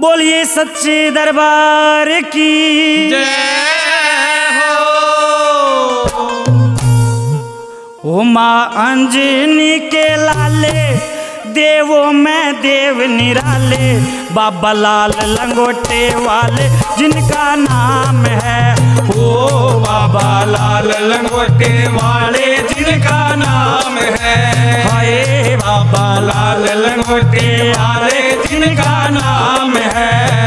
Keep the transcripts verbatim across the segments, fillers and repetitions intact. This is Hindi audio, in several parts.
बोलिए सच्चे दरबार की जय हो। ओ माँ अंजनी के लाले देवो में देव निराले, बाबा लाल लंगोटे वाले जिनका नाम है। ओ बाबा लाल लंगोटे वाले जिनका नाम है। हाय बाबा लाल लंगोटे वाले जिनका नाम है।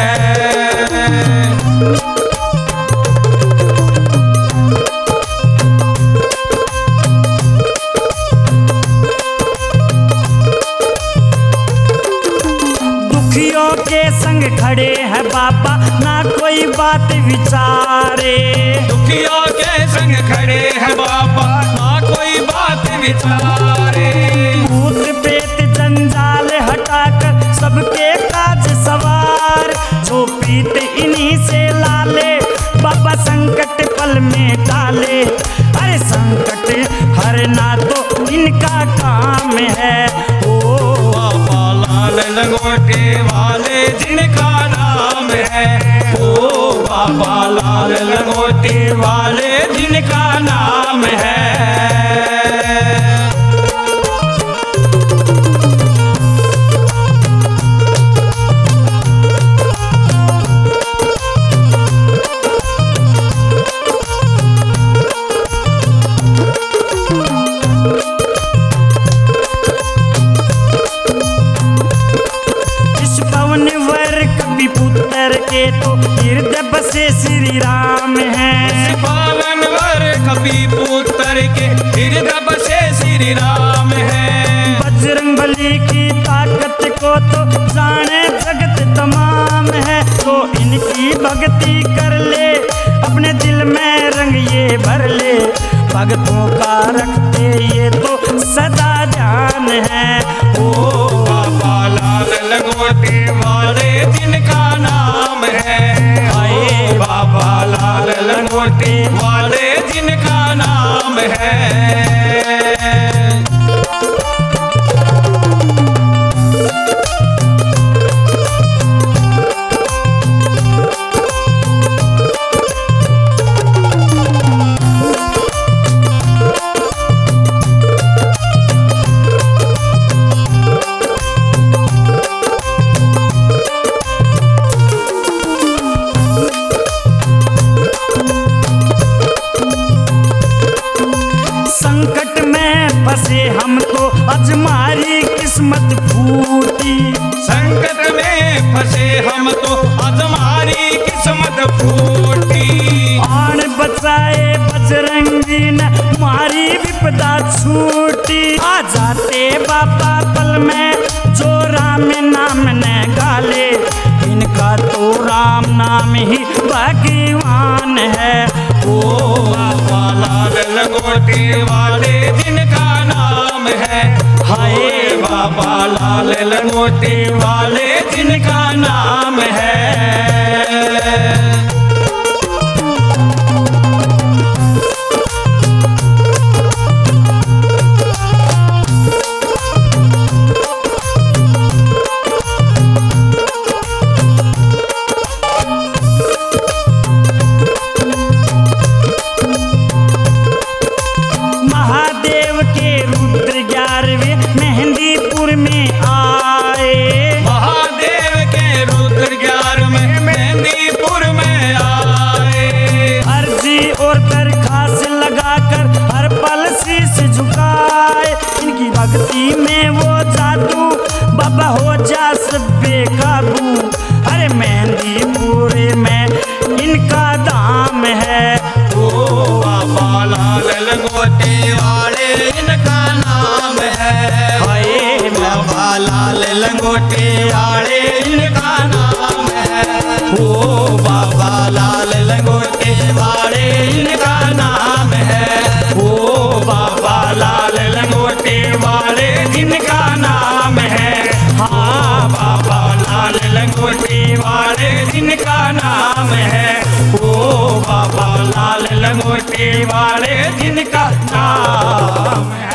दुखियों के संग खड़े हैं बाबा, ना कोई बात विचारे। दुखियों के संग खड़े हैं बाबा, ना कोई बात विचारे। भूत प्रेत जंजाल हटाकर सबके काज सवार, जो प्रीत इन्हीं से लाले बाबा संकट पल में डाले। अरे संकट हरना तो इनका काम है। ओ बाबा लाल लंगोटे वाले जिनका नाम है। ओ बाबा लाल लंगोटे वाले जिनका नाम है। पुत्र के तो हृदय बसे श्री राम है। पावन वर कपि पुत्र के हृदय बसे श्री राम है। बजरंग बली की ताकत को तो जाने जगत तमाम है। तो इनकी भक्ति कर ले, अपने दिल में रंग ये भर ले। भक्तों का रखते ये तो सदा ध्यान है। ओ बाबा लाल लंगोटे वाले जिनका नाम है। हाय बाबा लाल लंगोटे वाले जिनका नाम है। संकट में फंसे हम तो अजमारी किस्मत फूटी। संकट में फंसे हम तो अजमारी किस्मत फूटी। आन बचाए बजरंगी ने मारी विपदा छूटी। आ जाते बाबा पल में जो राम नाम ने गाले, इनका तो राम नाम ही भगवान है। ओ बाबा लाल लंगोटे वाले जिनका नाम है। हाय बाबा लाल लंगोटे वाले जिनका नाम है। महादेव के रुद्र ग्यारहवें मेहंदीपुर में आए। महादेव के रुद्र ग्यारह में मेहंदीपुर में आए। अर्जी और दरखास्त लगाकर हर पल शीश झुकाए। इनकी भक्ति में वो जादू बाबा हो जा सब बेकाबू। अरे मेहंदीपुर में इनका दाम है। ओ बाबा लाल लंगोटे वाले इनका नाम है। हाय बाबा लाल लंगोटे वाले इनका नाम है। ओ बाबा लाल लंगोटे वाले इनका नाम है। ओ बाबा लाल लंगोटे वाले जिनका नाम है। हाँ बाबा लाल लंगोटे वाले जिनका नाम है। ओ बाबा लाल लंगोटे वाले जिनका नाम है।